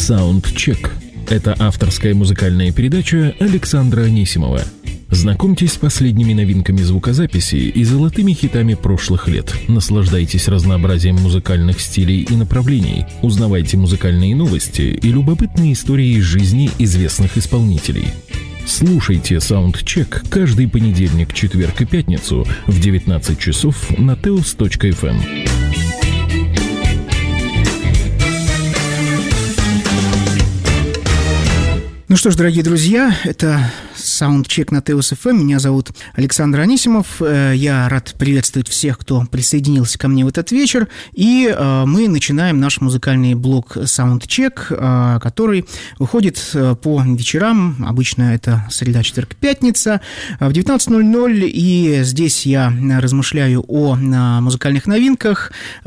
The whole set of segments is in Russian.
Soundcheck – это авторская музыкальная передача Александра Анисимова. Знакомьтесь с последними новинками звукозаписи и золотыми хитами прошлых лет. Наслаждайтесь разнообразием музыкальных стилей и направлений. Узнавайте музыкальные новости и любопытные истории из жизни известных исполнителей. Слушайте Soundcheck каждый понедельник, четверг и пятницу в 19 часов на teos.fm. Ну что ж, дорогие друзья, это Soundcheck на Teos FM. Меня зовут Александр Анисимов. Я рад приветствовать всех, кто присоединился ко мне в этот вечер. И мы начинаем наш музыкальный блог Soundcheck, который выходит по вечерам. Обычно это среда, четверг, пятница в 19:00. И здесь я размышляю о музыкальных новинках.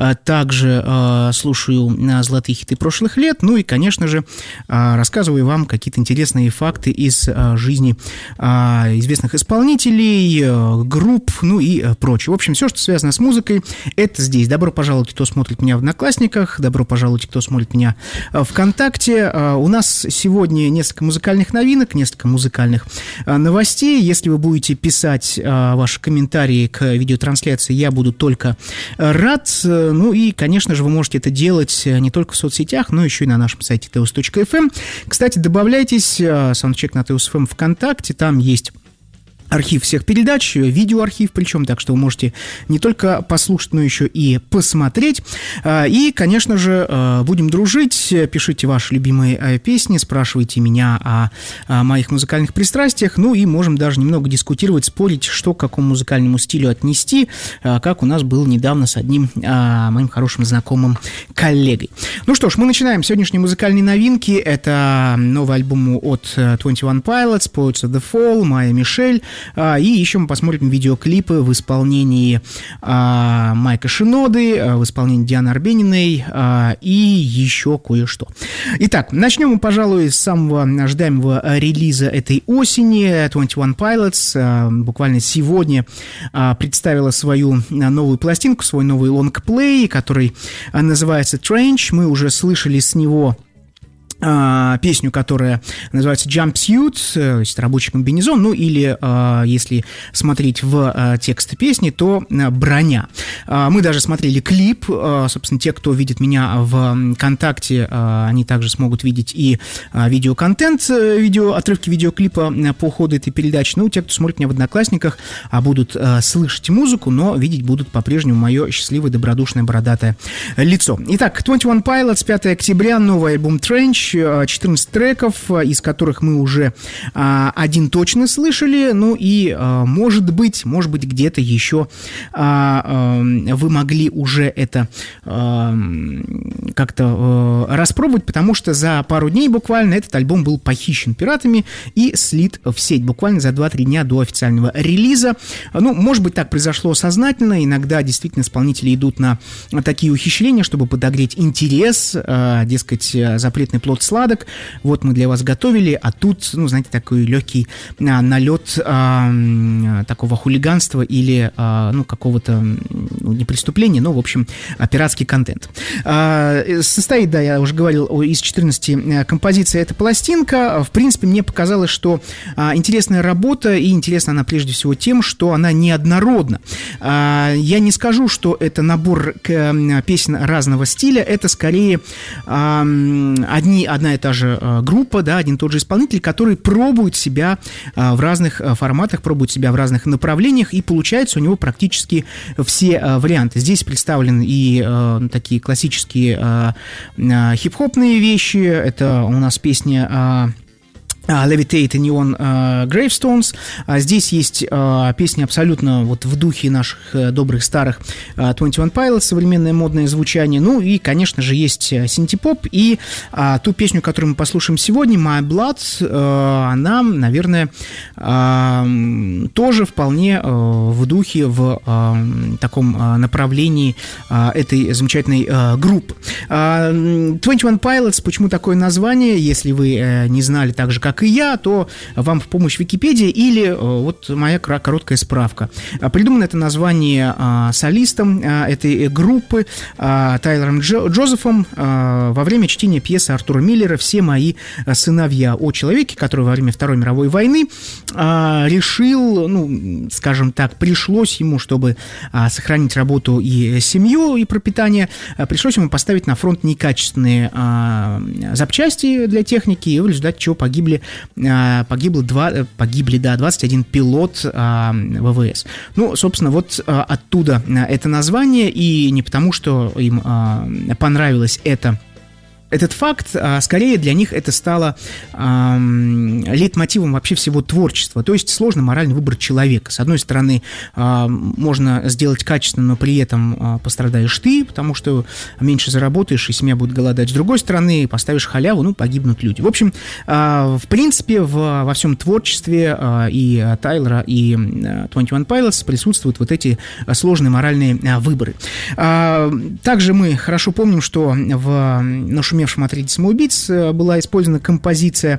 Также слушаю золотые хиты прошлых лет. Ну и, конечно же, рассказываю вам какие-то интересные факты из жизни известных исполнителей, групп, ну и прочее. В общем, все, что связано с музыкой, это здесь. Добро пожаловать, кто смотрит меня в Одноклассниках, добро пожаловать, кто смотрит меня ВКонтакте. У нас сегодня несколько музыкальных новинок, несколько музыкальных новостей. Если вы будете писать ваши комментарии к видеотрансляции, я буду только рад. Ну и, конечно же, вы можете это делать не только в соцсетях, но еще и на нашем сайте teos.fm. Кстати, добавляйтесь Soundcheck на Teos.fm ВКонтакте, там есть архив всех передач, видеоархив причем, так что вы можете не только послушать, но еще и посмотреть. И, конечно же, будем дружить. Пишите ваши любимые песни, спрашивайте меня о моих музыкальных пристрастиях, ну и можем даже немного дискутировать, спорить, что к какому музыкальному стилю отнести, как у нас было недавно с одним моим хорошим знакомым коллегой. Ну что ж, мы начинаем сегодняшние музыкальные новинки. Это новый альбом от 21 Pilots, Poets of the Fall, Майя Мишель. И еще мы посмотрим видеоклипы в исполнении Майка Шиноды, в исполнении Дианы Арбениной и еще кое-что. Итак, начнем мы, пожалуй, с самого ожидаемого релиза этой осени. 21 Pilots буквально сегодня представила свою новую пластинку, свой новый лонгплей, который называется Trench. Мы уже слышали с него песню, которая называется Jumpsuit, то есть рабочий комбинезон, ну или, если смотреть в текст песни, то броня. Мы даже смотрели клип, собственно, те, кто видит меня в ВКонтакте, они также смогут видеть и видеоконтент, отрывки видеоклипа по ходу этой передачи. Ну, те, кто смотрит меня в Одноклассниках, будут слышать музыку, но видеть будут по-прежнему мое счастливое, добродушное, бородатое лицо. Итак, 21 Pilots, 5 октября, новый альбом Trench, 14 треков, из которых мы уже один точно слышали, ну и может быть где-то еще вы могли уже это как-то распробовать, потому что за пару дней буквально этот альбом был похищен пиратами и слит в сеть буквально за 2-3 дня до официального релиза. Ну, может быть, так произошло сознательно, иногда действительно исполнители идут на такие ухищрения, чтобы подогреть интерес, дескать, запретный плод сладок, вот мы для вас готовили, а тут, ну, знаете, такой легкий налет такого хулиганства или, ну, какого-то, ну, не преступления, но, в общем, пиратский контент. Состоит, да, я уже говорил, из 14 композиций эта пластинка. В принципе, мне показалось, что интересная работа, и интересна она прежде всего тем, что она неоднородна. Я не скажу, что это набор песен разного стиля, это скорее одна и та же группа, да, один и тот же исполнитель, который пробует себя в разных форматах, пробует себя в разных направлениях, и получается у него практически все варианты. Здесь представлены и такие классические хип-хопные вещи, это у нас песня Levitate и Neon Gravestones. Здесь есть песни абсолютно вот в духе наших добрых старых 21 Pilots, современное модное звучание. Ну и, конечно же, есть синти-поп. И ту песню, которую мы послушаем сегодня, My Blood, она, наверное, тоже вполне в духе, в таком направлении этой замечательной группы. 21 Pilots, почему такое название? Если вы не знали так же, как как и я, то вам в помощь Википедия или вот моя короткая справка. Придумано это название солистом этой группы Тайлером Джозефом во время чтения пьесы Артура Миллера «Все мои сыновья», о человеке, который во время Второй мировой войны решил, ну, скажем так, пришлось ему, чтобы сохранить работу и семью, и пропитание, пришлось ему поставить на фронт некачественные запчасти для техники, и в результате чего погибли 21 пилот ВВС. Ну, собственно, вот оттуда это название, и не потому, что им понравилось этот факт, скорее для них это стало лейтмотивом вообще всего творчества. То есть сложный моральный выбор человека. С одной стороны, можно сделать качественно, но при этом пострадаешь ты, потому что меньше заработаешь, и семья будет голодать. С другой стороны, поставишь халяву, ну, погибнут люди. В общем, в принципе, во всем творчестве и Тайлера, и 21 Pilots присутствуют вот эти сложные моральные выборы. Также мы хорошо помним, что в нашумевшем «Отряде самоубийц» была использована композиция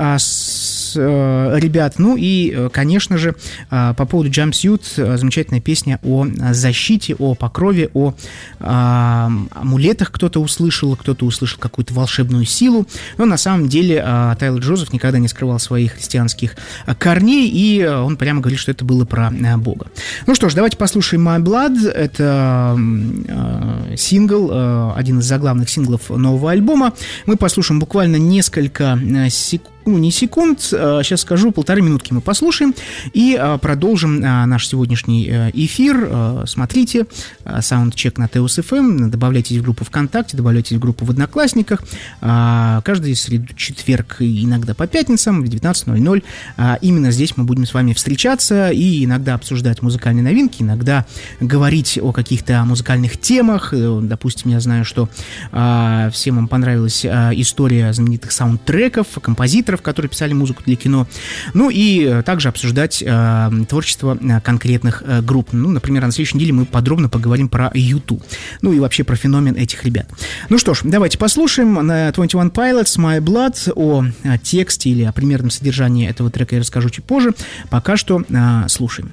ребят. Ну и, конечно же, по поводу Jumpsuit замечательная песня о защите, о покрове, о амулетах кто-то услышал какую-то волшебную силу. Но на самом деле Тайлер Джозеф никогда не скрывал своих христианских корней, и он прямо говорит, что это было про Бога. Ну что ж, давайте послушаем My Blood. Это сингл, один из заглавных синглов нового альбома. Мы послушаем буквально несколько секунд, не секунд, сейчас скажу, 1,5 минутки мы послушаем и продолжим наш сегодняшний эфир. Смотрите, саундчек на Теос FM, добавляйтесь в группу ВКонтакте, добавляйтесь в группу в Одноклассниках. Каждый среду, четверг и иногда по пятницам в 19:00. Именно здесь мы будем с вами встречаться и иногда обсуждать музыкальные новинки, иногда говорить о каких-то музыкальных темах. Допустим, я знаю, что всем вам понравилась история знаменитых саундтреков, композиторов, которые писали музыку для кино. Ну и также обсуждать творчество конкретных групп. Ну, например, на следующей неделе мы подробно поговорим про U2. Ну и вообще про феномен этих ребят. Ну что ж, давайте послушаем на 21 Pilots My Blood. О тексте или о примерном содержании этого трека я расскажу чуть позже. Пока что слушаем.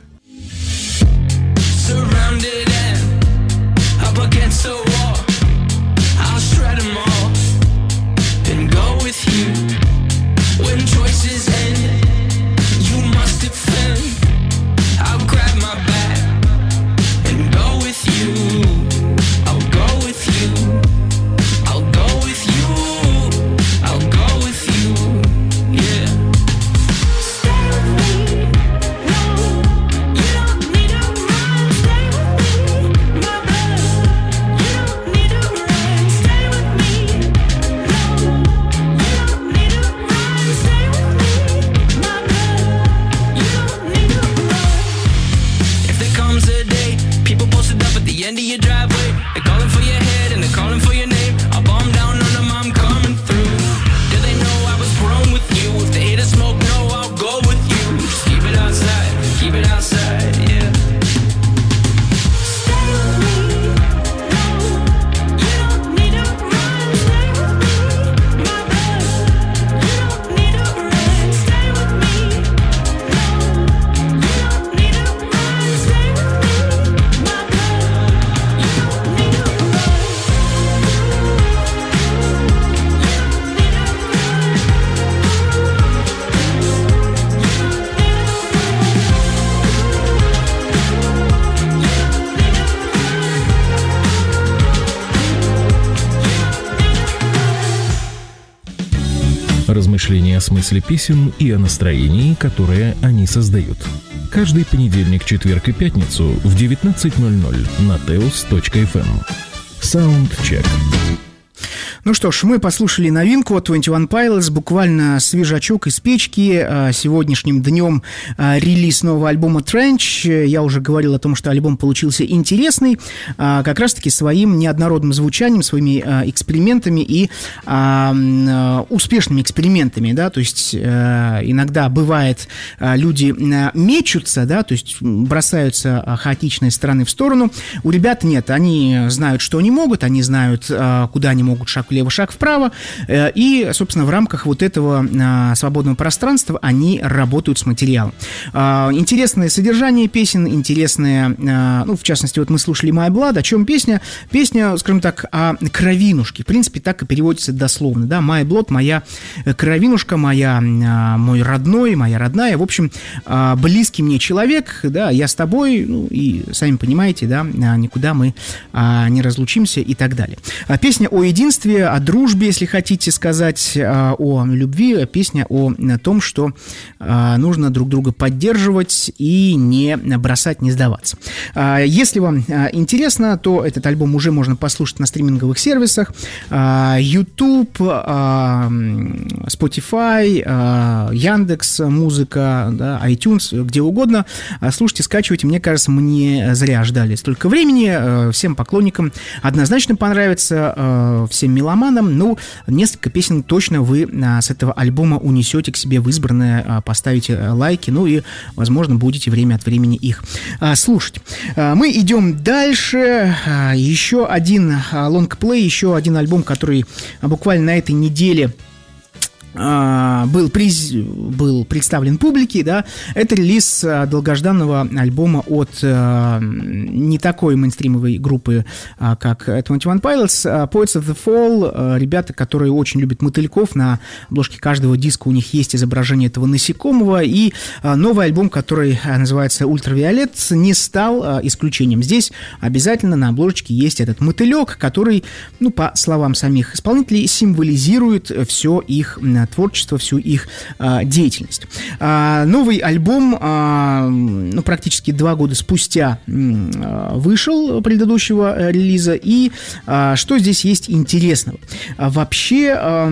When choices end, you must defend. I'll grab my bag and go with you. I'll go with you. I'll go with you. I'll go with you. Yeah. Stay with me. No, you don't need to run. Stay with me, my blood. You don't need to run. Stay with me. No, you don't need to run. Stay with me, my blood. You don't need to run. If there comes a day, people posted up at the end of your driveway, they're calling for your head and they're calling for your name. I'll bomb down on them, I'm coming through. Do they know I was grown with you? If they hate a smoke, no, I'll go with you. Just keep it outside, yeah. Stay with me, no, you don't need to run. Stay with me, my blood. You don't need to run. Stay with me, no, you don't need to run. Stay with me, my blood. You don't need to run. Размышления о смысле песен и о настроении, которое они создают. Каждый понедельник, четверг и пятницу в 19:00 на teos.fm. Саундчек. Ну что ж, мы послушали новинку от 21 Pilots, буквально свежачок из печки. Сегодняшним днем релиз нового альбома Trench. Я уже говорил о том, что альбом получился интересный, как раз-таки своим неоднородным звучанием, своими экспериментами и успешными экспериментами, да, то есть иногда бывает, люди мечутся, да, то есть бросаются хаотично из стороны в сторону. У ребят нет, они знают, что они могут, они знают, куда они могут шаг влево, шаг вправо. И, собственно, в рамках вот этого свободного пространства они работают с материалом. Интересное содержание песен, интересное, ну, в частности, вот мы слушали «My Blood». О чем песня? Песня, скажем так, о кровинушке. В принципе, так и переводится дословно, да, «My Blood», моя кровинушка, мой родной, моя родная, в общем, близкий мне человек, да, я с тобой, ну, и сами понимаете, да, никуда мы не разлучимся и так далее. Песня о единстве, о дружбе, если хотите сказать, о любви, песня о том, что нужно друг друга поддерживать и не бросать, не сдаваться. Если вам интересно, то этот альбом уже можно послушать на стриминговых сервисах: YouTube, Spotify, Яндекс.Музыка, да, iTunes, где угодно. Слушайте, скачивайте. Мне кажется, мы не зря ждали столько времени. Всем поклонникам однозначно понравится, всем меломанам. Ну, несколько песен точно вы с этого альбома унесете к себе в избранное, поставите лайки, ну и, возможно, будете время от времени их слушать. Мы идем дальше. Еще один лонгплей, еще один альбом, который буквально на этой неделе был представлен публике, да, это релиз долгожданного альбома от не такой мейнстримовой группы, как 21 Pilots, Poets of the Fall, ребята, которые очень любят мотыльков, на обложке каждого диска у них есть изображение этого насекомого, и новый альбом, который называется «Ультравиолет», не стал исключением. Здесь обязательно на обложечке есть этот мотылек, который, ну, по словам самих исполнителей, символизирует все их творчество, всю их деятельность. Новый альбом, ну, практически 2 года спустя вышел предыдущего релиза, и что здесь есть интересного? Вообще,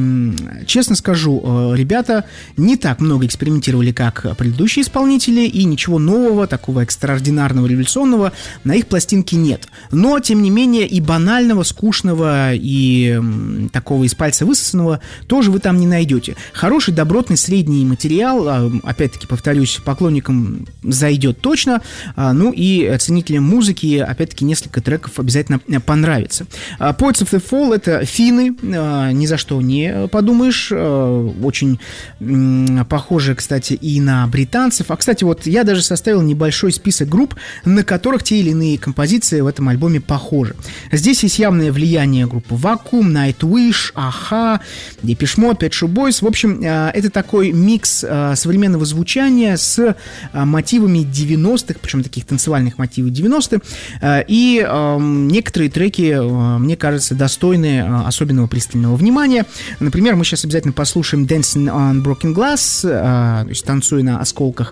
честно скажу, ребята не так много экспериментировали, как предыдущие исполнители, и ничего нового, такого экстраординарного, революционного на их пластинке нет. Но, тем не менее, и банального, скучного, и такого из пальца высосанного тоже вы там не найдете. Хороший, добротный, средний материал, опять-таки, повторюсь, поклонникам зайдет точно, ну и ценителям музыки, опять-таки, несколько треков обязательно понравится. Poets of the Fall — это финны, ни за что не подумаешь, очень похожи, кстати, и на британцев. А, кстати, вот я даже составил небольшой список групп, на которых те или иные композиции в этом альбоме похожи. Здесь есть явное влияние группы Vacuum, Nightwish, Aha, Depeche Mode, Pet Shop Boys. В общем, это такой микс современного звучания с мотивами 90-х, причем таких танцевальных мотивов 90-х. И некоторые треки, мне кажется, достойны особенного пристального внимания. Например, мы сейчас обязательно послушаем Dancing on Broken Glass, то есть «Танцуя на осколках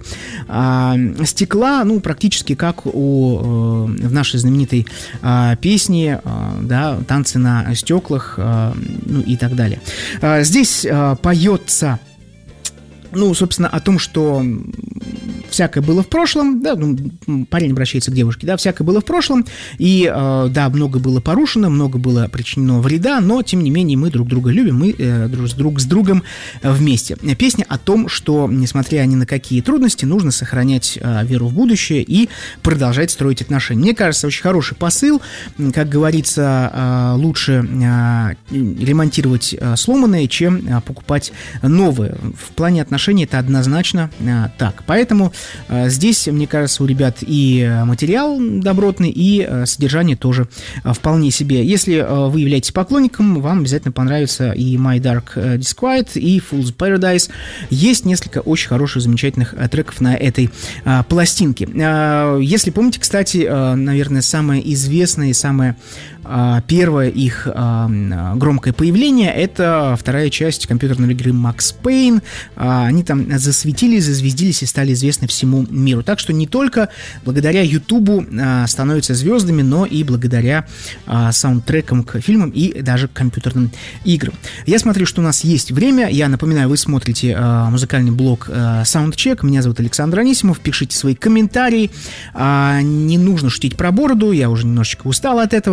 стекла», ну, практически как в нашей знаменитой песне, да, «Танцы на стеклах», ну и так далее. Здесь поется, ну, собственно, о том, что всякое было в прошлом, да, ну, парень обращается к девушке, да, всякое было в прошлом, и, да, много было порушено, много было причинено вреда, но, тем не менее, мы друг друга любим, мы друг с другом вместе. Песня о том, что, несмотря ни на какие трудности, нужно сохранять веру в будущее и продолжать строить отношения. Мне кажется, очень хороший посыл, как говорится, лучше ремонтировать сломанное, чем покупать новое. В плане отношений это однозначно так. Поэтому здесь, мне кажется, у ребят и материал добротный, и содержание тоже вполне себе. Если вы являетесь поклонником, вам обязательно понравится и My Dark Disquiet, и Fool's Paradise. Есть несколько очень хороших, замечательных треков на этой пластинке. Если помните, кстати, наверное, самое известное и самое первое их громкое появление — это вторая часть компьютерной игры Max Payne. Они там засветились, зазвездились и стали известны всему миру. Так что не только благодаря Ютубу становятся звездами, но и благодаря саундтрекам к фильмам и даже к компьютерным играм. Я смотрю, что у нас есть время. Я напоминаю, вы смотрите музыкальный блог Soundcheck. Меня зовут Александр Анисимов. Пишите свои комментарии. Не нужно шутить про бороду, я уже немножечко устал от этого.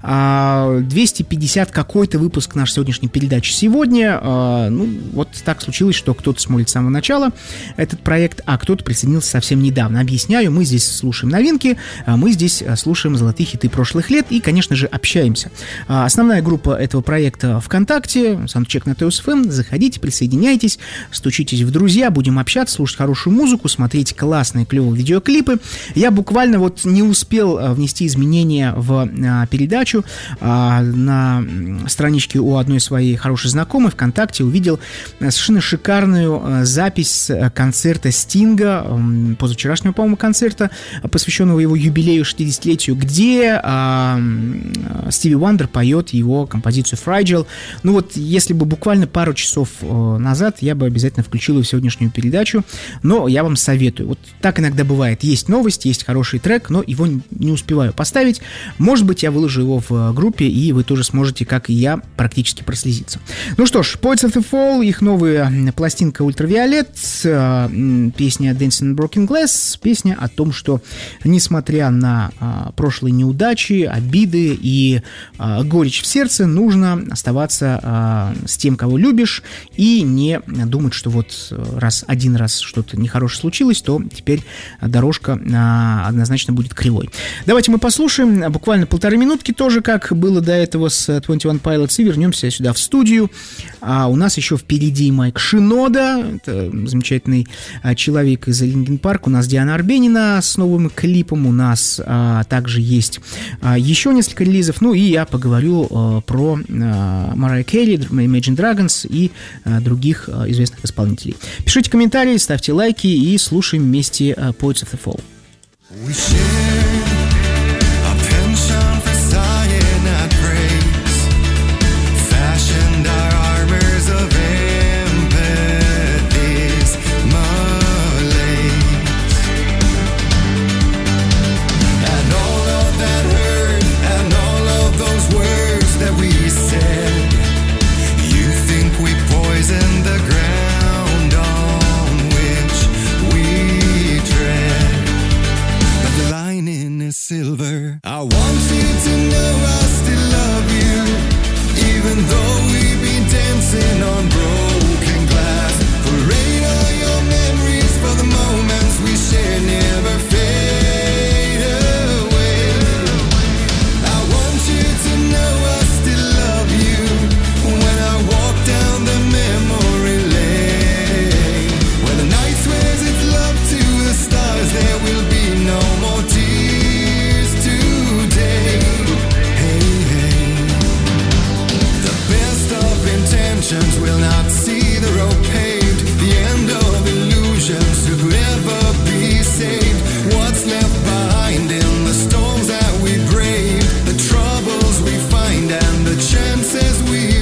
250 какой-то выпуск нашей сегодняшней передачи сегодня. Вот так случилось, что кто-то смотрит с самого начала этот проект, а кто-то присоединился совсем недавно. Объясняю, мы здесь слушаем новинки, мы здесь слушаем золотые хиты прошлых лет и, конечно же, общаемся. Основная группа этого проекта ВКонтакте, Soundcheck на TOS FM. Заходите, присоединяйтесь, стучитесь в друзья, будем общаться, слушать хорошую музыку, смотреть классные, клевые видеоклипы. Я буквально вот не успел внести изменения в передачу. На страничке у одной своей хорошей знакомой ВКонтакте увидел совершенно шикарную запись концерта Стинга, позавчерашнего, по-моему, концерта, посвященного его юбилею 60-летию, где Стиви Вандер поет его композицию «Fragile». Ну вот, если бы буквально пару часов назад, я бы обязательно включил ее в сегодняшнюю передачу, но я вам советую. Вот так иногда бывает. Есть новость, есть хороший трек, но его не успеваю поставить. Может быть, я выложу его в группе, и вы тоже сможете, как и я, практически прослезиться. Ну что ж, Poets of the Fall, их новая пластинка «Ультравиолет», песня «Dancing on Broken Glass», песня о том, что, несмотря на прошлые неудачи, обиды и горечь в сердце, нужно оставаться с тем, кого любишь, и не думать, что вот один раз что-то нехорошее случилось, то теперь дорожка однозначно будет кривой. Давайте мы послушаем буквально 1,5 минутки, тоже как было до этого с 21 Pilots, и вернемся сюда в студию. У нас еще впереди Майк Шинода, это замечательный человек из Линкин Парк, у нас Диана Арбенина с новым клипом, у нас также есть еще несколько релизов, ну и я поговорю про Марайя Керри, Imagine Dragons и других известных исполнителей. Пишите комментарии, ставьте лайки и слушаем вместе Poets of the Fall. Silver. I want you to know I still love you, even though we've been dancing on broken glass. Parade all your memories for the moments we shared never fade away. I want you to know I still love you when I walk down the memory lane. When the night swears its love to the stars, there will be no more tears. Will not see the road paved, the end of illusions who could ever be saved. What's left behind in the storms that we brave, the troubles we find and the chances we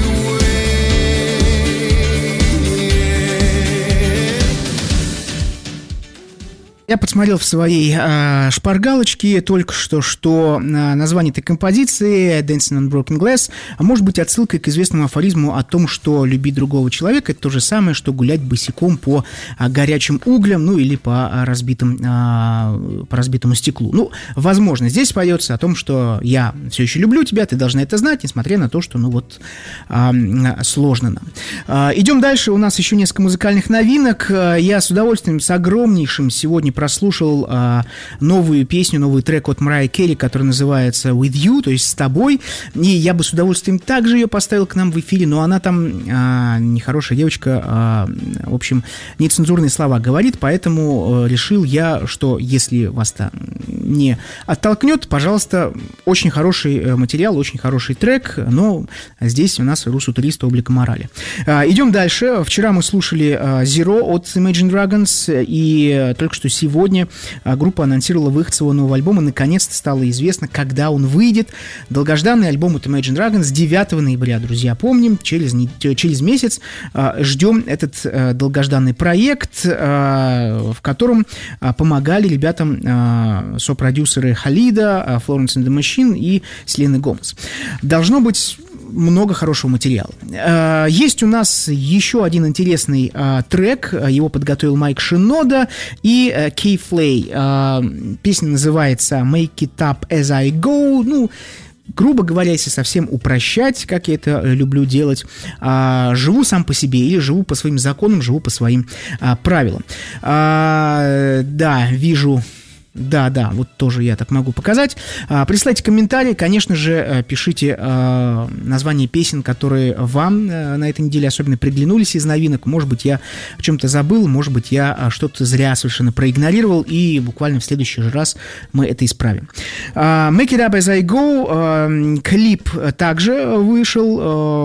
Я подсмотрел в своей шпаргалочке только что название этой композиции «Dancing on Broken Glass» может быть отсылкой к известному афоризму о том, что любить другого человека – это то же самое, что гулять босиком по горячим углям, ну или по разбитому стеклу. Ну, возможно, здесь поется о том, что я все еще люблю тебя, ты должна это знать, несмотря на то, что, сложно нам. Идем дальше, у нас еще несколько музыкальных новинок. Я с удовольствием, с огромнейшим сегодня прослушал новую песню, новый трек от Марайи Керри, который называется «With You», то есть «С тобой», и я бы с удовольствием также ее поставил к нам в эфире, но она там нехорошая девочка, в общем, нецензурные слова говорит, поэтому решил я, что если вас-то не оттолкнет, пожалуйста, очень хороший материал, очень хороший трек, но здесь у нас Русу-туриста облика морали. Идем дальше. Вчера мы слушали Zero от Imagine Dragons, и только что сегодня группа анонсировала выход своего нового альбома. Наконец-то стало известно, когда он выйдет. Долгожданный альбом от Imagine Dragons 9 ноября, друзья, помним, через месяц ждем этот долгожданный проект, в котором помогали ребятам сопродюсеры Халида, Florence and the Machine и Селена Гомес. Должно быть много хорошего материала. Есть у нас еще один интересный трек. Его подготовил Майк Шинода и Кей Флей. Песня называется «Make It Up As I Go». Ну, грубо говоря, если совсем упрощать, как я это люблю делать, живу сам по себе или живу по своим законам, живу по своим правилам. Да, вижу... Да, вот тоже я так могу показать. Присылайте комментарии, конечно же, пишите названия песен, которые вам на этой неделе особенно приглянулись из новинок. Может быть, я о чем-то забыл, может быть, я что-то зря совершенно проигнорировал, и буквально в следующий раз мы это исправим. Make It Up As I Go, клип также вышел,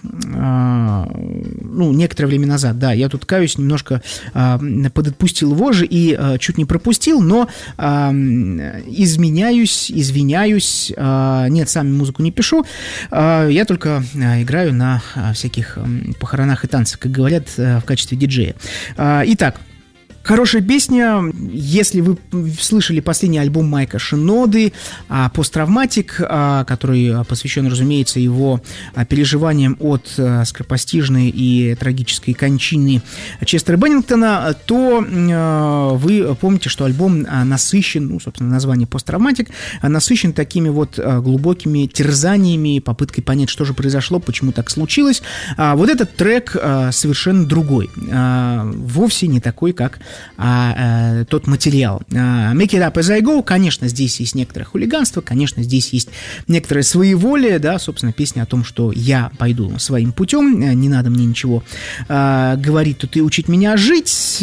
некоторое время назад, да, я тут каюсь, немножко подотпустил вожжи и чуть не пропустил, но извиняюсь, нет, сам музыку не пишу, я только играю на всяких похоронах и танцах, как говорят, в качестве диджея. Итак, хорошая песня. Если вы слышали последний альбом Майка Шиноды «Посттравматик», который посвящен, разумеется, его переживаниям от скоропостижной и трагической кончины Честера Беннингтона, то вы помните, что альбом насыщен, собственно, название «Посттравматик», насыщен такими вот глубокими терзаниями, попыткой понять, что же произошло, почему так случилось. Вот этот трек совершенно другой, вовсе не такой, как тот материал. Make It Up As I Go, конечно, здесь есть некоторое хулиганство, конечно, здесь есть некоторое своеволие, да, собственно, песня о том, что я пойду своим путем, не надо мне ничего говорить тут и учить меня жить.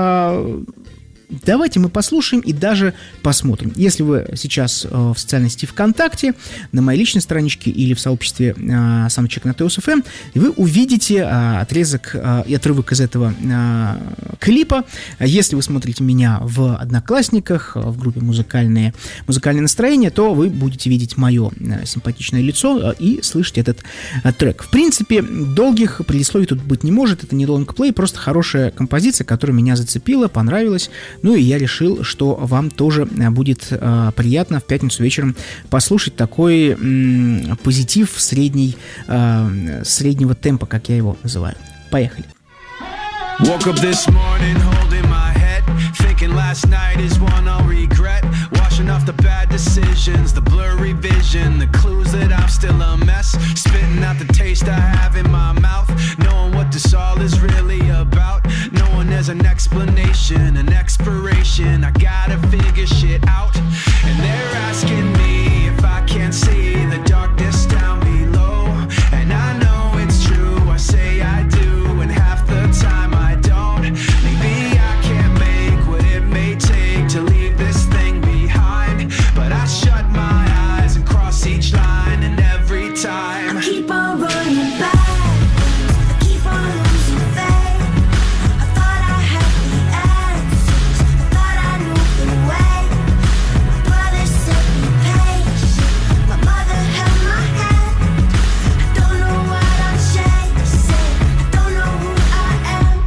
Давайте мы послушаем и даже посмотрим. Если вы сейчас в социальной сети ВКонтакте, на моей личной страничке или в сообществе Soundcheck на Teos FM, вы увидите отрезок и отрывок из этого клипа. Если вы смотрите меня в Одноклассниках, в группе «Музыкальное настроение», то вы будете видеть мое симпатичное лицо и слышать этот трек. В принципе, долгих предисловий тут быть не может, это не лонгплей, просто хорошая композиция, которая меня зацепила, понравилась. Ну и я решил, что вам тоже будет приятно в пятницу вечером послушать такой позитив среднего темпа, как я его называю. Поехали. Woke up this morning holding my head, thinking last night is one I'll regret. Washing off the bad decisions, the blurry vision, the clues that I'm still a mess. Spitting out the taste I have in my mouth, knowing what this all is really about. Knowing there's an explanation, an expiration, I gotta figure shit out. And they're asking me if I can't see the darkness down below. And I know it's true, I say I do, and half the time I don't. Maybe I can't make what it may take to leave this thing behind, but I shut my eyes and cross each line, and every time I keep on running back, I keep on losing faith. I thought I had the answers, I thought I knew the way. My brother said be patient, my mother held my hand. I don't know what I'm chasing, I don't know who I am.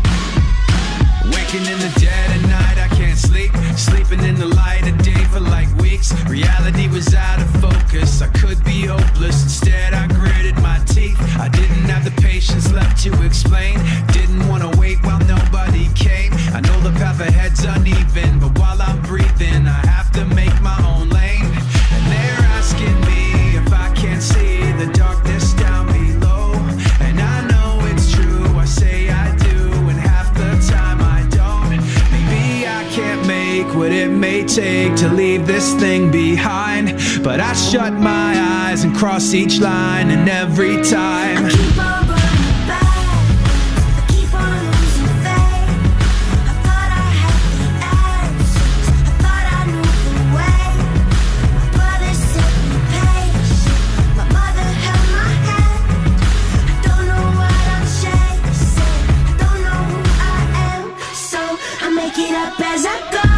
waking in the dead of night, I can't sleep. Sleeping in the light of day for like weeks. Reality was out of focus, I could be hopeless. Instead I gritted my teeth. I didn't have the patience left to explain. Didn't want to wait while nobody came. I know the path ahead's uneven, but while I'm breathing I have to make my own lane. And they're asking me if I can't see the darkness down below. And I know it's true, I say I do, and half the time I don't. Maybe I can't make what it may take to leave this thing behind, but I shut my eyes and cross each line, and every time I keep on running back, I keep on losing faith. I thought I had the answers, I thought I knew the way. My brother said be patient, my mother held my hand. I don't know what I'm chasing, I don't know who I am. So I make it up as I go.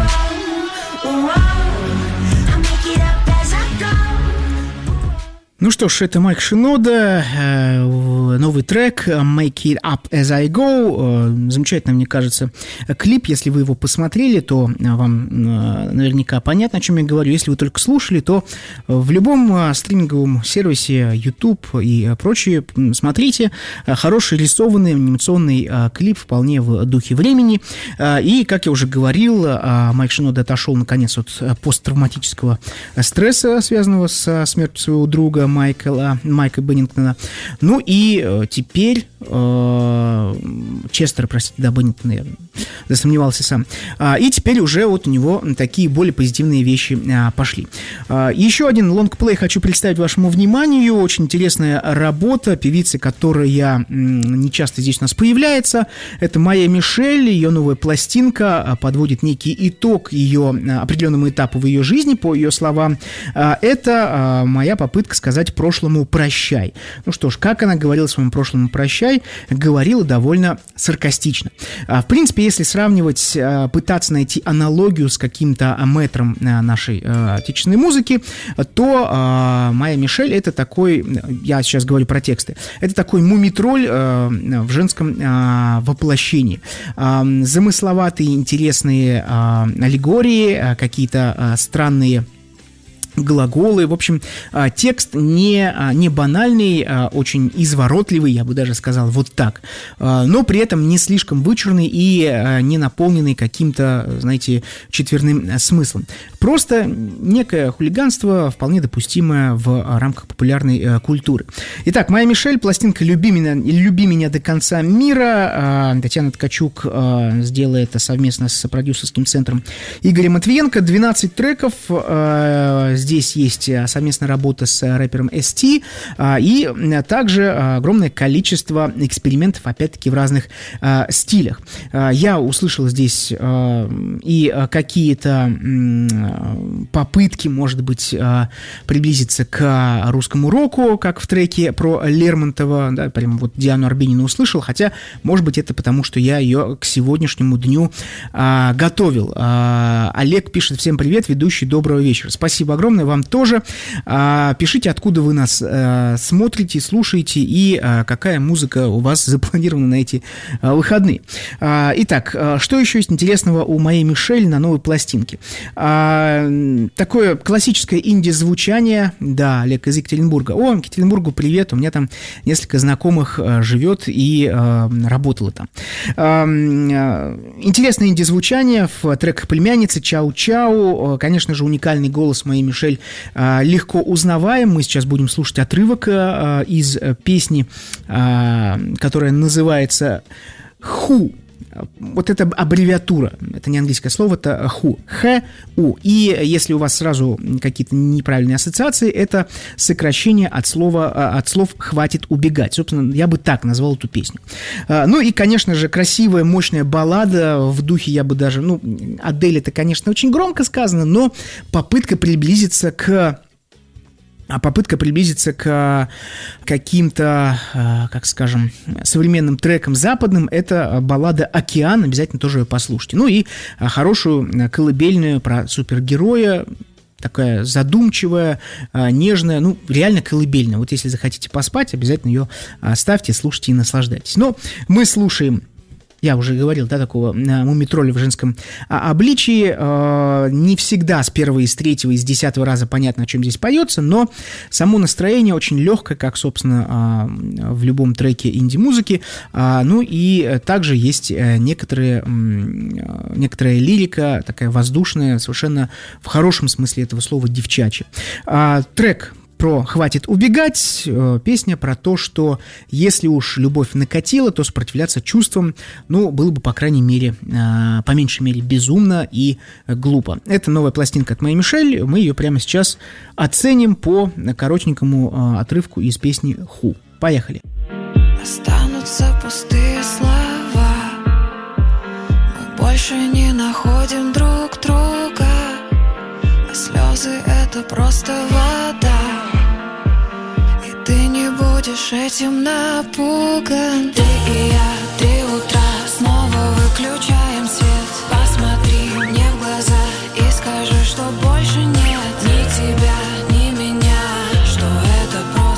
Ooh, ooh, ooh. I make it up as I go. Ну что ж, это Майк Шинода, новый трек «Make It Up As I Go». Замечательно, мне кажется, клип. Если вы его посмотрели, то вам наверняка понятно, о чем я говорю. Если вы только слушали, то в любом стриминговом сервисе YouTube и прочее смотрите. Хороший рисованный анимационный клип, вполне в духе времени. И, как я уже говорил, Майк Шинода отошел, наконец, от посттравматического стресса, связанного со смертью своего друга Майка Беннингтона. Ну и теперь Честера, простите, да, Беннингтона, я засомневался сам. И теперь уже вот у него такие более позитивные вещи пошли. Еще один лонгплей хочу представить вашему вниманию. Очень интересная работа певицы, которая не часто здесь у нас появляется. Это Майя Мишель. Ее новая пластинка подводит некий итог ее определенному этапу в ее жизни, по ее словам. Это моя попытка сказать прошлому «прощай». Ну что ж, как она говорила своему прошлому «прощай», говорила довольно саркастично. В принципе, если сравнивать, пытаться найти аналогию с каким-то мэтром нашей отечественной музыки, то Майя Мишель — это такой, я сейчас говорю про тексты, это такой мумитроль в женском воплощении. Замысловатые, интересные аллегории, какие-то странные глаголы. В общем, текст не банальный, очень изворотливый, я бы даже сказал, вот так. Но при этом не слишком вычурный и не наполненный каким-то, знаете, четверным смыслом. Просто некое хулиганство, вполне допустимое в рамках популярной культуры. Итак, Майя Мишель, пластинка «Люби меня до конца мира». Татьяна Ткачук сделала это совместно с продюсерским центром Игоря Матвиенко. 12 треков. Здесь есть совместная работа с рэпером ST и также огромное количество экспериментов, опять-таки, в разных стилях. Я услышал здесь и какие-то попытки, может быть, приблизиться к русскому року, как в треке про Лермонтова, да, прям вот Диану Арбенину услышал, хотя, может быть, это потому, что я ее к сегодняшнему дню готовил. Олег пишет: всем привет, ведущий, доброго вечера. Спасибо огромное, вам тоже. Пишите, откуда вы нас смотрите, слушаете и какая музыка у вас запланирована на эти выходные. Итак, что еще есть интересного у Майи Мишель на новой пластинке? Такое классическое инди-звучание. Да, Олег из Екатеринбурга. О, Екатеринбургу привет, у меня там несколько знакомых живет и работало там. Интересное инди-звучание в треках племянницы «Чау-чау». Конечно же, уникальный голос Майи Мишель легко узнаваем. Мы сейчас будем слушать отрывок из песни, которая называется «Who». Вот это аббревиатура, это не английское слово, это who, Х-У. И если у вас сразу какие-то неправильные ассоциации, это сокращение от слов «хватит убегать». Собственно, я бы так назвал эту песню. Ну и, конечно же, красивая, мощная баллада в духе, я бы даже, Адель, это, конечно, очень громко сказано, но попытка приблизиться к каким-то, как скажем, современным трекам западным, это баллада «Океан», обязательно тоже ее послушайте. Ну и хорошую колыбельную про супергероя, такая задумчивая, нежная, реально колыбельная. Вот если захотите поспать, обязательно ее ставьте, слушайте и наслаждайтесь. Но мы слушаем, я уже говорил, да, такого мумитроля в женском обличии. Не всегда с первого, из третьего, из 10-го раза понятно, о чем здесь поется, но само настроение очень легкое, как, собственно, в любом треке инди-музыки. Ну и также есть некоторая лирика, такая воздушная, совершенно в хорошем смысле этого слова девчачья. Трек про «Хватит убегать», песня про то, что если уж любовь накатила, то сопротивляться чувствам, было бы, по крайней мере, по меньшей мере, безумно и глупо. Это новая пластинка от Майи Мишель, мы ее прямо сейчас оценим по коротенькому отрывку из песни «Who». Поехали. Останутся пустые слова, мы больше не находим друг друга, а слезы — это просто вода. Ты не будешь этим напуган. Ты и я, 3 утра, снова выключаем свет. Посмотри мне в глаза и скажи, что больше нет ни тебя, ни меня, что это просто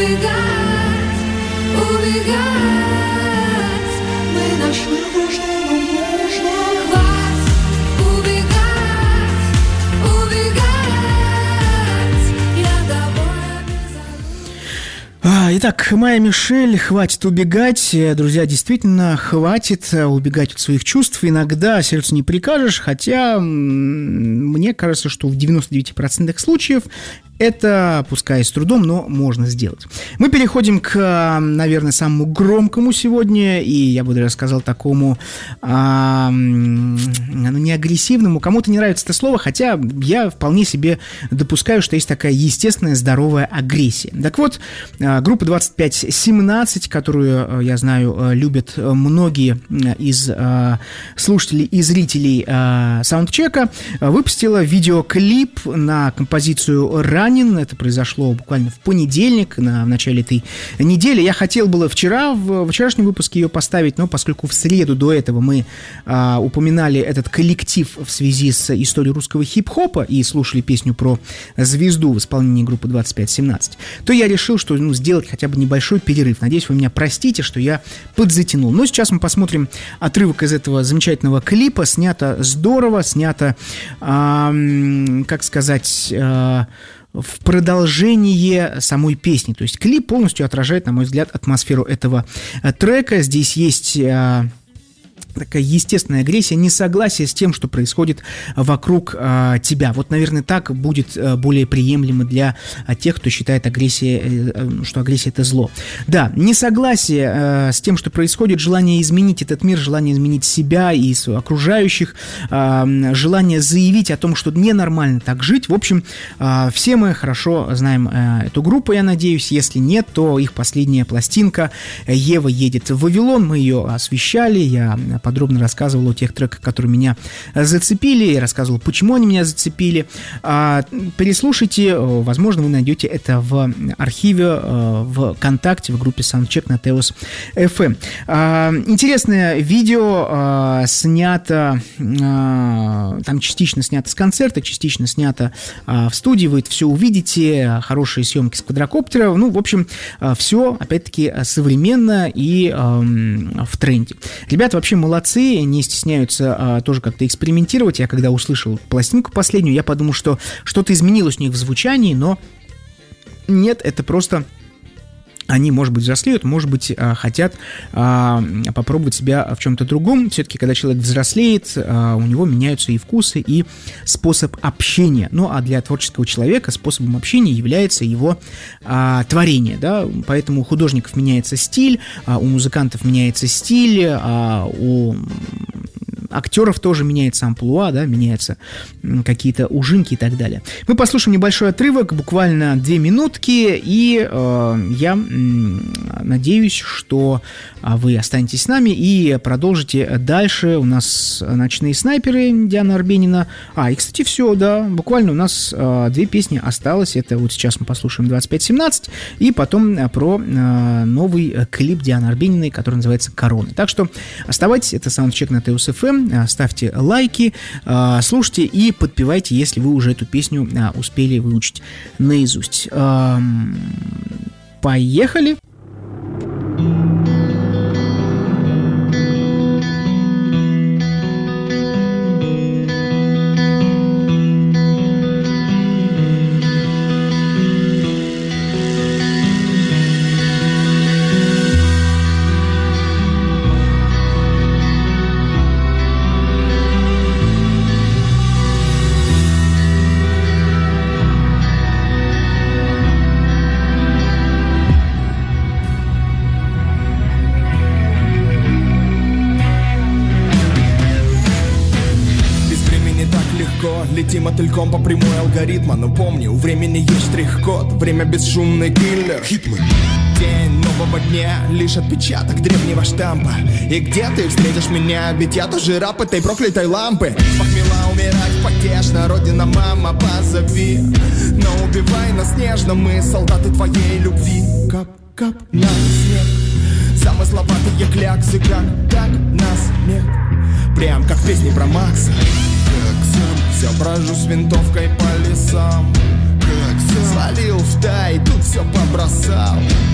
убегать, убегать. Мы нашли то, что нам нужно. Хватит убегать, убегать. Я тобой обязательно. Итак, Майя Мишель, «Хватит убегать». Друзья, действительно, хватит убегать от своих чувств. Иногда сердцу не прикажешь, хотя мне кажется, что в 99% случаев это, пускай с трудом, но можно сделать. Мы переходим к, наверное, самому громкому сегодня, и я бы даже сказал такому, не агрессивному. Кому-то не нравится это слово, хотя я вполне себе допускаю, что есть такая естественная здоровая агрессия. Так вот, группа 2517, которую, я знаю, любят многие из слушателей и зрителей саундчека, выпустила видеоклип на композицию «Ранен». Это произошло буквально в понедельник, в начале этой недели. Я хотел было в вчерашнем выпуске ее поставить, но поскольку в среду до этого мы упоминали этот коллектив в связи с историей русского хип-хопа и слушали песню про звезду в исполнении группы 2517, то я решил, что сделать хотя бы небольшой перерыв. Надеюсь, вы меня простите, что я подзатянул. Но сейчас мы посмотрим отрывок из этого замечательного клипа. Снято здорово, снято, как сказать, в продолжение самой песни. То есть клип полностью отражает, на мой взгляд, атмосферу этого трека. Здесь есть такая естественная агрессия, несогласие с тем, что происходит вокруг тебя. Вот, наверное, так будет более приемлемо для тех, кто считает что агрессия – это зло. Да, несогласие с тем, что происходит, желание изменить этот мир, желание изменить себя и окружающих, желание заявить о том, что ненормально так жить. В общем, все мы хорошо знаем эту группу, я надеюсь. Если нет, то их последняя пластинка «Ева едет в Вавилон». Мы ее освещали, я подробно рассказывал о тех треках, которые меня зацепили, и рассказывал, почему они меня зацепили. Переслушайте, возможно, вы найдете это в архиве ВКонтакте, в группе Soundcheck на Teos FM. Интересное видео снято, там частично снято с концерта, частично снято в студии, вы это все увидите, хорошие съемки с квадрокоптера, в общем, все, опять-таки, современно и в тренде. Ребята вообще молодцы, не стесняются тоже как-то экспериментировать. Я когда услышал пластинку последнюю, я подумал, что что-то изменилось у них в звучании, но нет, это просто они, может быть, взрослеют, может быть, хотят попробовать себя в чем-то другом. Все-таки, когда человек взрослеет, у него меняются и вкусы, и способ общения. Ну, а для творческого человека способом общения является его творение, да? Поэтому у художников меняется стиль, у музыкантов меняется стиль, у актеров тоже меняется амплуа, да, меняются какие-то ужинки и так далее. Мы послушаем небольшой отрывок, буквально 2 минутки, и я надеюсь, что вы останетесь с нами и продолжите дальше. У нас «Ночные снайперы» Диана Арбенина. И, кстати, все, да, буквально у нас 2 песни осталось. Это вот сейчас мы послушаем 2517, и потом про новый клип Дианы Арбениной, который называется «Корона». Так что оставайтесь, это Soundcheck на Teos FM, ставьте лайки, слушайте и подпевайте, если вы уже эту песню успели выучить наизусть. Поехали! Летим мотыльком по прямой алгоритма. Но помни, у времени есть штрих-код. Время бесшумный киллер. Хитман. День нового дня, лишь отпечаток древнего штампа. И где ты встретишь меня? Ведь я тоже раб этой проклятой лампы. Похмела умирать потешно, родина, мама, позови. Но убивай нас нежно, мы солдаты твоей любви. Кап-кап на снег. Замысловатые кляксы, как так нас нет. Прям как в песне про Макса. Все брожу с винтовкой по лесам, как свалил в тай, тут все побросал.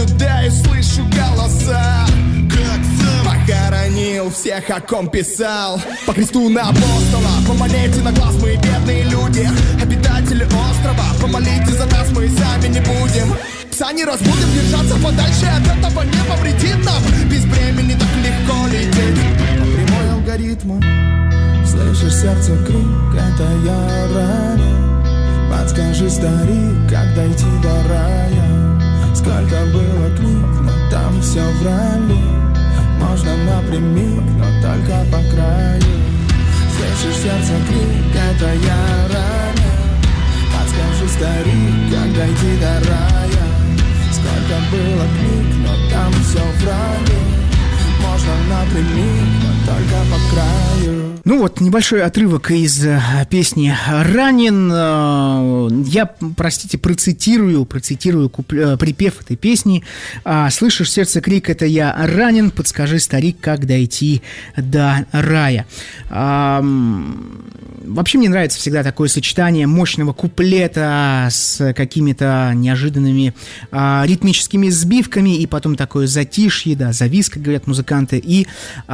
людей, слышу голоса. Похоронил всех, о ком писал. По кресту на апостола, по монете на глаз, мы бедные люди. Обитатели острова, помолите за нас, мы сами не будем. Пса не разбудим, держаться подальше от этого не повредит нам. Без времени так легко лететь по прямой алгоритму. Слышишь сердце крик, это я ранен. Подскажи, старик, как дойти до рая. Сколько было книг, но там все врали. Можно напрямик, но только по краю. Слышишь сердце крик, это я ранен. Подскажи, старик, как дойти до рая. Сколько было книг, но там все врали. Можно напрямик, но только по краю. Ну вот, небольшой отрывок из песни «Ранен». Я, простите, процитирую припев этой песни. «Слышишь сердце крик, это я ранен, подскажи, старик, как дойти до рая». Вообще мне нравится всегда такое сочетание мощного куплета с какими-то неожиданными ритмическими сбивками, и потом такое затишье, да, завис, как говорят музыканты, и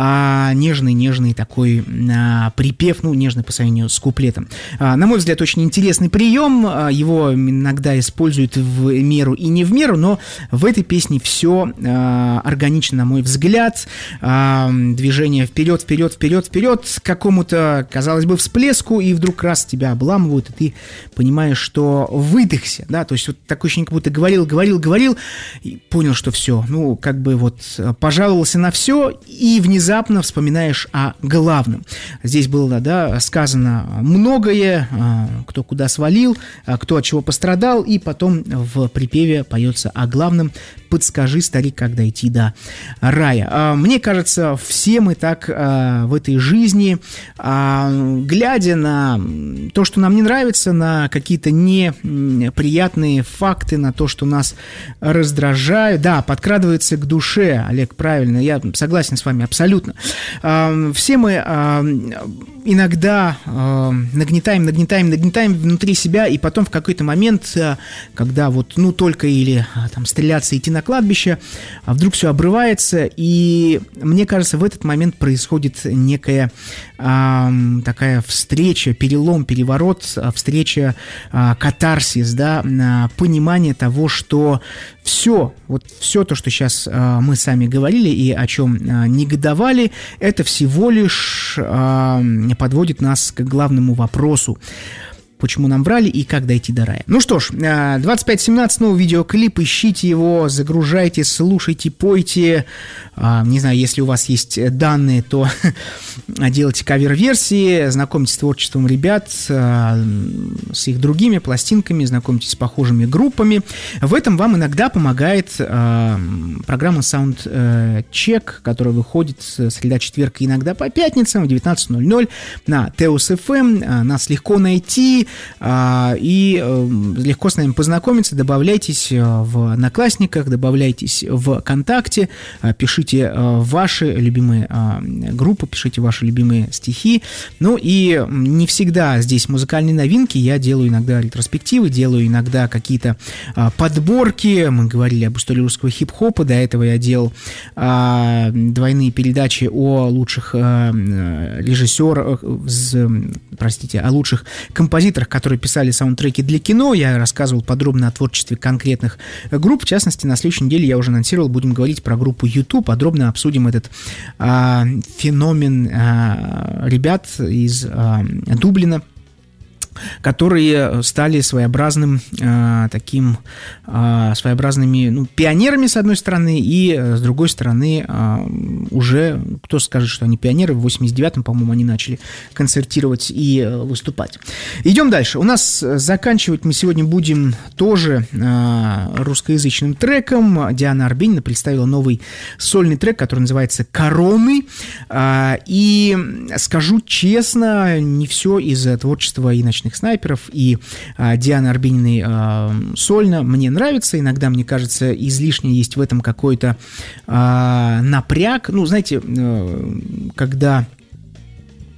нежный такой припев, ну, нежный по сравнению с куплетом. На мой взгляд, очень интересный прием, его иногда используют в меру и не в меру, но в этой песне все органично, на мой взгляд. Движение вперед, к какому-то, казалось бы, всплеску, и вдруг раз тебя обламывают, и ты понимаешь, что выдохся, да, то есть вот такое ощущение, как будто говорил, и понял, что все, ну, как бы вот пожаловался на все, и внезапно вспоминаешь о главном. Здесь было, да, сказано многое, кто куда свалил, кто от чего пострадал, и потом в припеве поется о главном: подскажи, старик, как дойти до рая. Мне кажется, все мы так в этой жизни, глядя на то, что нам не нравится, на какие-то неприятные факты, на то, что нас раздражает, да, подкрадывается к душе, Олег, правильно, я согласен с вами абсолютно. Все мы иногда нагнетаем внутри себя, и потом в какой-то момент, когда вот, ну, только или там стреляться, идти на кладбище, вдруг все обрывается, и мне кажется, в этот момент происходит некая такая встреча, перелом, переворот, встреча, катарсис, да, понимание того, что все, вот все то, что сейчас мы сами говорили и о чем негодовали, это всего лишь подводит нас к главному вопросу: почему нам врали и как дойти до рая. Ну что ж, 2517, новый видеоклип, ищите его, загружайте, слушайте, пойте. Не знаю, если у вас есть данные, то делайте кавер-версии, знакомьтесь с творчеством ребят, с их другими пластинками, знакомьтесь с похожими группами. В этом вам иногда помогает программа Soundcheck, которая выходит среда-четверг, иногда по пятницам в 19:00 на Теус FM. Нас легко найти и легко с нами познакомиться. Добавляйтесь в Одноклассниках, добавляйтесь в ВКонтакте, пишите ваши любимые группы, пишите ваши любимые стихи. Ну и не всегда здесь музыкальные новинки, я делаю иногда ретроспективы, делаю иногда какие-то подборки. Мы говорили об истории русского хип-хопа, до этого я делал двойные передачи о лучших режиссерах, о лучших композиторах, которые писали саундтреки для кино. Я рассказывал подробно о творчестве конкретных групп. В частности, на следующей неделе я уже анонсировал, будем говорить про группу U2. Подробно обсудим этот феномен ребят из Дублина, которые стали своеобразными пионерами, с одной стороны, и с другой стороны уже, кто скажет, что они пионеры, в 89-м, по-моему, они начали концертировать и выступать. Идем дальше. У нас заканчивать мы сегодня будем тоже русскоязычным треком. Диана Арбенина представила новый сольный трек, который называется «Короны». И скажу честно, не все из творчества и «Ночных снайперов», и Дианы Арбениной сольно мне нравится. Иногда, мне кажется, излишне есть в этом какой-то напряг. Ну, знаете, когда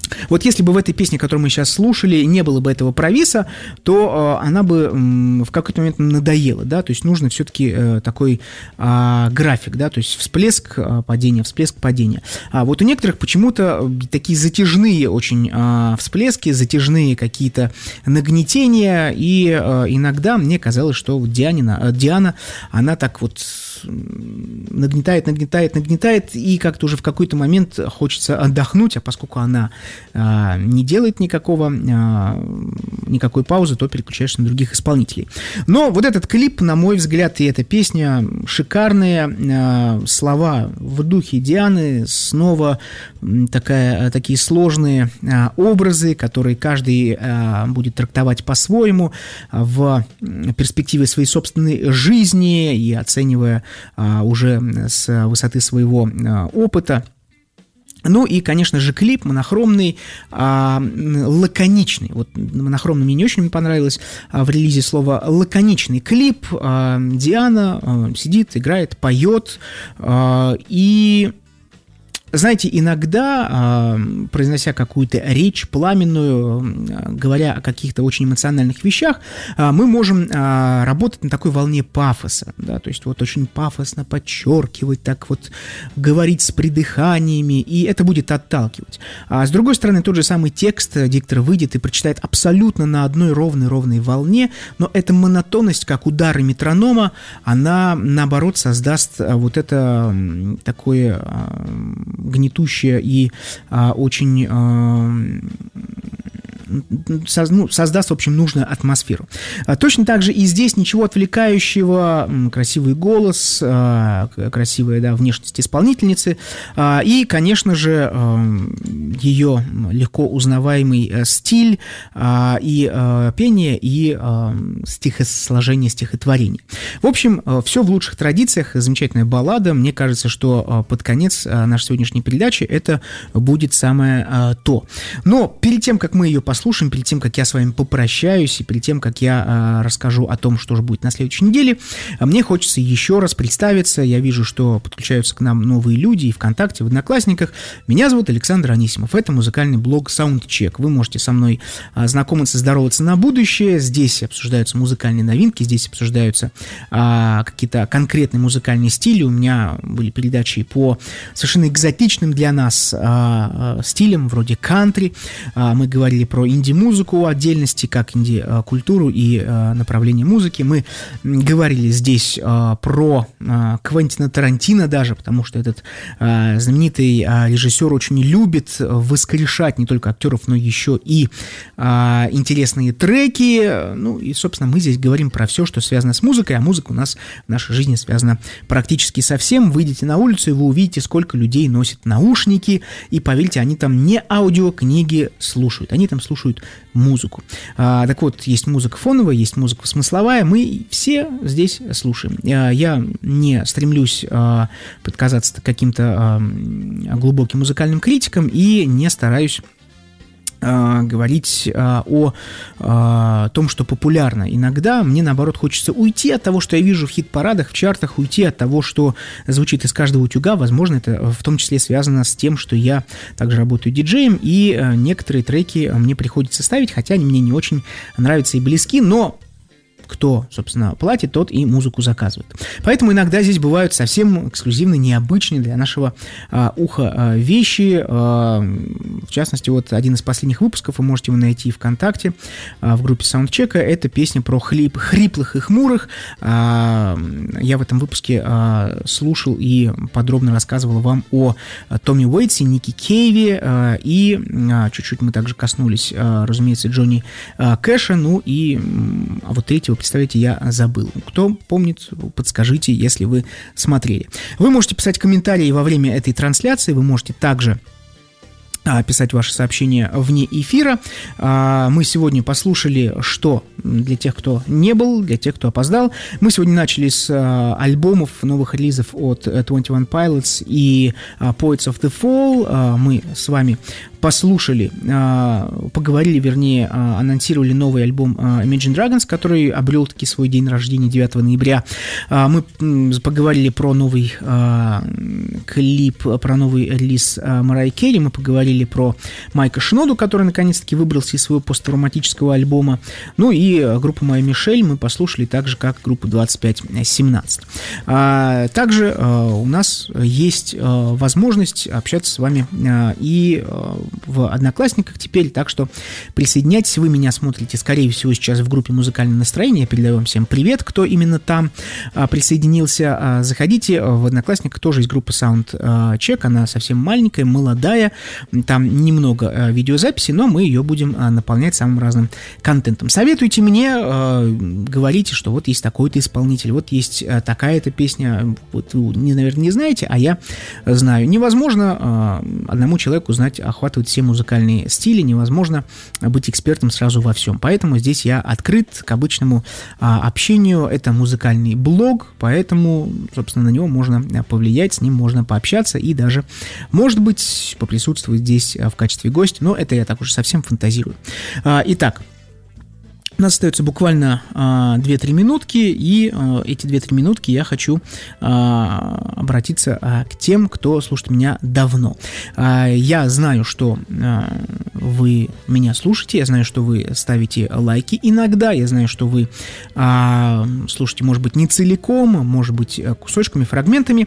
Вот если бы в этой песне, которую мы сейчас слушали, не было бы этого провиса, то она бы в какой-то момент надоела, да, то есть нужно все-таки такой график, да, то есть всплеск падения. А вот у некоторых почему-то такие затяжные очень всплески, затяжные какие-то нагнетения, и иногда мне казалось, что вот Диана, она так вот нагнетает, и как-то уже в какой-то момент хочется отдохнуть, а поскольку она не делает никакой паузы, то переключаешься на других исполнителей. Но вот этот клип, на мой взгляд, и эта песня шикарные, слова в духе Дианы, снова такие сложные образы, которые каждый будет трактовать по-своему в перспективе своей собственной жизни и оценивая уже с высоты своего опыта. Ну и, конечно же, клип монохромный, лаконичный. Вот монохромный мне не очень понравилось в релизе слово «лаконичный». Клип, Диана сидит, играет, поет, и... Знаете, иногда, произнося какую-то речь пламенную, говоря о каких-то очень эмоциональных вещах, мы можем работать на такой волне пафоса, да, то есть вот очень пафосно подчеркивать, так вот говорить с придыханиями, и это будет отталкивать. А с другой стороны, тот же самый текст диктор выйдет и прочитает абсолютно на одной ровной волне, но эта монотонность, как удары метронома, она, наоборот, создаст вот это такое... гнетущее и очень создаст, в общем, нужную атмосферу. Точно так же и здесь ничего отвлекающего, красивый голос, красивая, да, внешность исполнительницы и, конечно же, ее легко узнаваемый стиль и пение, и стихосложение, стихотворение. В общем, все в лучших традициях, замечательная баллада. Мне кажется, что под конец нашей сегодняшней передачи это будет самое то. Но перед тем, как мы ее послушаем, перед тем, как я с вами попрощаюсь, и перед тем, как я расскажу о том, что же будет на следующей неделе, мне хочется еще раз представиться. Я вижу, что подключаются к нам новые люди и ВКонтакте, в Одноклассниках. Меня зовут Александр Анисимов. Это музыкальный блог Soundcheck. Вы можете со мной знакомиться, здороваться на будущее. Здесь обсуждаются музыкальные новинки, здесь обсуждаются какие-то конкретные музыкальные стили. У меня были передачи по совершенно экзотичным для нас стилям, вроде кантри. Мы говорили про инди-музыку в отдельности, как инди-культуру и направление музыки. Мы говорили здесь про Квентина Тарантино даже, потому что этот знаменитый режиссер очень любит воскрешать не только актеров, но еще и интересные треки. Ну и, собственно, мы здесь говорим про все, что связано с музыкой, а музыка у нас в нашей жизни связана практически со всем. Выйдите на улицу, и вы увидите, сколько людей носит наушники, и, поверьте, они там не аудиокниги слушают, они там слушают музыку. Так вот, есть музыка фоновая, есть музыка смысловая, мы все здесь слушаем. Я не стремлюсь подказаться каким-то глубоким музыкальным критикам и не стараюсь говорить о том, что популярно. Иногда мне, наоборот, хочется уйти от того, что я вижу в хит-парадах, в чартах, уйти от того, что звучит из каждого утюга. Возможно, это в том числе связано с тем, что я также работаю диджеем, и некоторые треки мне приходится ставить, хотя они мне не очень нравятся и близки, но кто, собственно, платит, тот и музыку заказывает. Поэтому иногда здесь бывают совсем эксклюзивные, необычные для нашего уха вещи. В частности, вот один из последних выпусков, вы можете его найти ВКонтакте, в группе Soundcheck. Это песня про хриплых и хмурых. Я в этом выпуске слушал и подробно рассказывал вам о Томми Уэйтсе, Никки Кейве, и чуть-чуть мы также коснулись, разумеется, Джонни Кэша, ну и вот третьего, представляете, я забыл. Кто помнит, подскажите, если вы смотрели. Вы можете писать комментарии во время этой трансляции, вы можете также писать ваши сообщения вне эфира. Мы сегодня послушали, что для тех, кто не был, для тех, кто опоздал. Мы сегодня начали с альбомов, новых релизов от 21 Pilots и Poets of the Fall. Мы с вами послушали, поговорили, вернее, анонсировали новый альбом Imagine Dragons, который обрел таки свой день рождения 9 ноября. Мы поговорили про новый клип, про новый релиз Марайи Керри, мы поговорили про Майка Шиноду, который наконец-таки выбрался из своего посттравматического альбома. Ну и группу Майя Мишель мы послушали так же, как группу 2517. Также у нас есть возможность общаться с вами и в Одноклассниках теперь, так что присоединяйтесь. Вы меня смотрите, скорее всего, сейчас в группе «Музыкальное настроение». Я передаю вам всем привет, кто именно там присоединился. Заходите, в Одноклассниках тоже есть группа Soundcheck, она совсем маленькая, молодая, там немного видеозаписи, но мы ее будем наполнять самым разным контентом. Советуйте мне, говорите, что вот есть такой-то исполнитель, вот есть такая-то песня, вот вы, наверное, не знаете, а я знаю. Невозможно одному человеку знать, охватывать все музыкальные стили, невозможно быть экспертом сразу во всем. Поэтому здесь я открыт к обычному общению. Это музыкальный блог, поэтому, собственно, на него можно повлиять, с ним можно пообщаться и даже, может быть, поприсутствовать здесь в качестве гостя, но это я так уже совсем фантазирую. Итак, у нас остается буквально 2-3 минутки, и эти 2-3 минутки я хочу обратиться к тем, кто слушает меня давно. Я знаю, что вы меня слушаете, я знаю, что вы ставите лайки иногда, я знаю, что вы слушаете, может быть, не целиком, может быть, кусочками, фрагментами.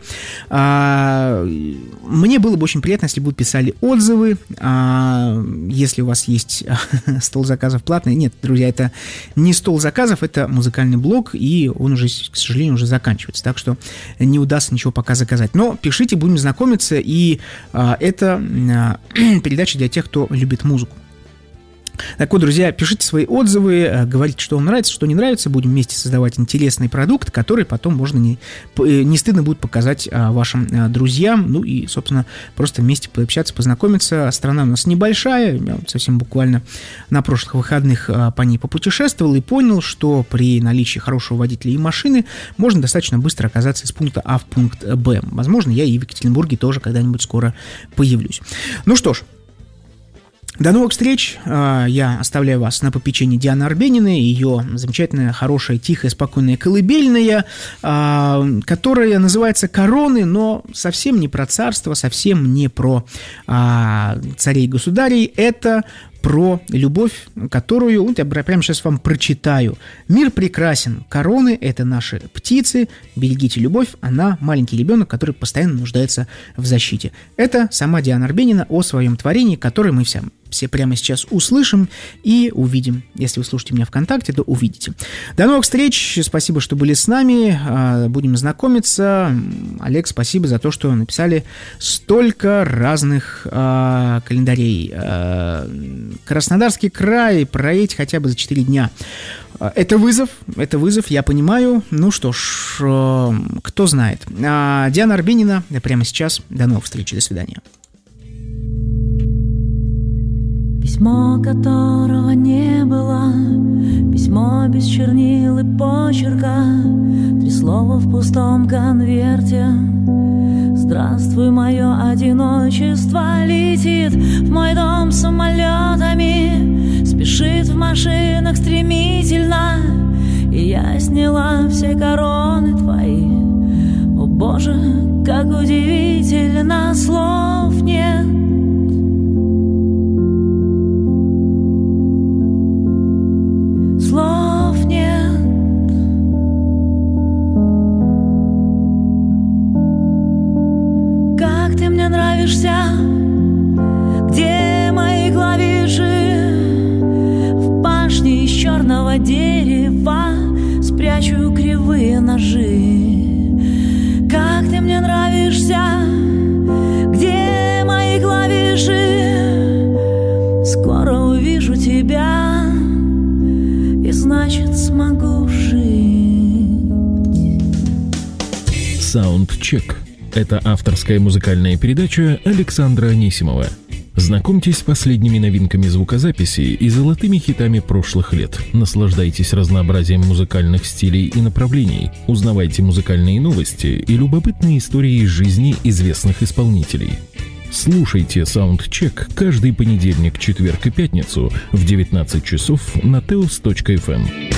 Мне было бы очень приятно, если бы вы писали отзывы, если у вас есть стол заказов платный. Нет, друзья, это не стол заказов, это музыкальный блог, и он уже, к сожалению, уже заканчивается, так что не удастся ничего пока заказать. Но пишите, будем знакомиться, и это передача для тех, кто любит музыку. Так вот, друзья, пишите свои отзывы, говорите, что вам нравится, что не нравится. Будем вместе создавать интересный продукт, который потом можно не стыдно будет показать вашим друзьям. Ну и, собственно, просто вместе пообщаться, познакомиться. Страна у нас небольшая. Я совсем буквально на прошлых выходных по ней попутешествовал и понял, что при наличии хорошего водителя и машины можно достаточно быстро оказаться из пункта А в пункт Б. Возможно, я и в Екатеринбурге тоже когда-нибудь скоро появлюсь. Ну что ж, до новых встреч. Я оставляю вас на попечении Дианы Арбениной, ее замечательная, хорошая, тихая, спокойная колыбельная, которая называется «Короны», но совсем не про царство, совсем не про царей и государей. Это про любовь, которую, вот я прямо сейчас вам прочитаю. «Мир прекрасен, короны – это наши птицы, берегите любовь, она маленький ребенок, который постоянно нуждается в защите». Это сама Диана Арбенина о своем творении, которое мы все прямо сейчас услышим и увидим. Если вы слушаете меня ВКонтакте, то увидите. До новых встреч, спасибо, что были с нами, будем знакомиться. Олег, спасибо за то, что написали столько разных календарей. Краснодарский край, проедь хотя бы за 4 дня. Это вызов, я понимаю. Ну что ж, кто знает. Диана Арбенина прямо сейчас. До новых встреч, до свидания. Письмо, которого не было, письмо без чернил и почерка, 3 слова в пустом конверте. Здравствуй, мое одиночество летит в мой дом самолетами, спешит в машинах стремительно, и я сняла все короны твои. О Боже, как удивительно, слов нет. Слов нет. Как ты мне нравишься, где мои клавиши? В башне из черного дерева спрячу кривые ножи. Как ты мне нравишься, где мои клавиши? Скоро увижу тебя, значит, смогу жить. Soundcheck – это авторская музыкальная передача Александра Анисимова. Знакомьтесь с последними новинками звукозаписи и золотыми хитами прошлых лет. Наслаждайтесь разнообразием музыкальных стилей и направлений. Узнавайте музыкальные новости и любопытные истории из жизни известных исполнителей. Слушайте саундчек каждый понедельник, четверг и пятницу в 19 часов на teos.fm.